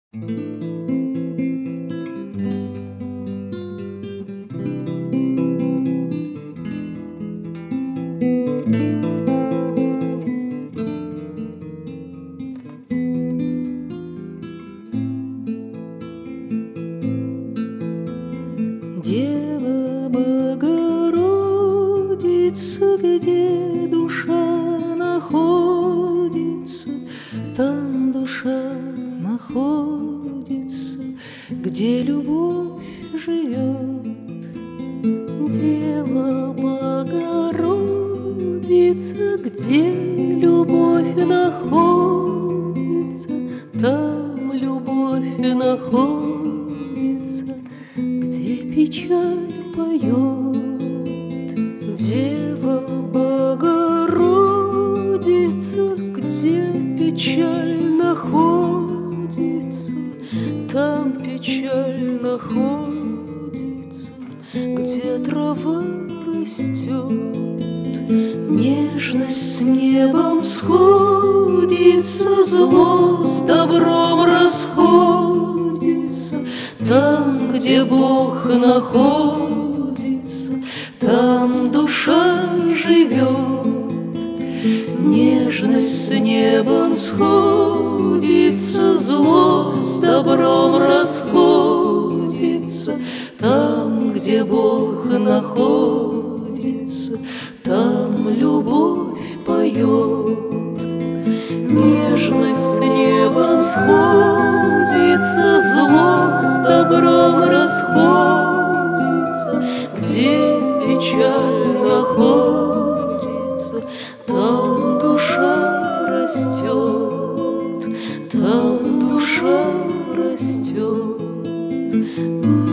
Дева Богородица, где душа находится, там душа находится, где любовь живет. Дева Богородица, где любовь находится, там любовь находится, где печаль поет. Дева Богородица, где печаль находится, там печаль находится, где трава растет. Нежность с небом сходится, зло с добром расходится. Там, где Бог находится, там душа живет. Нежность с небом сходится, зло с добром расходится. Там, где Бог находится, там любовь поет. Нежность с небом сходится, зло с добром расходится. Где печаль находится, там душа растет, там душа растет.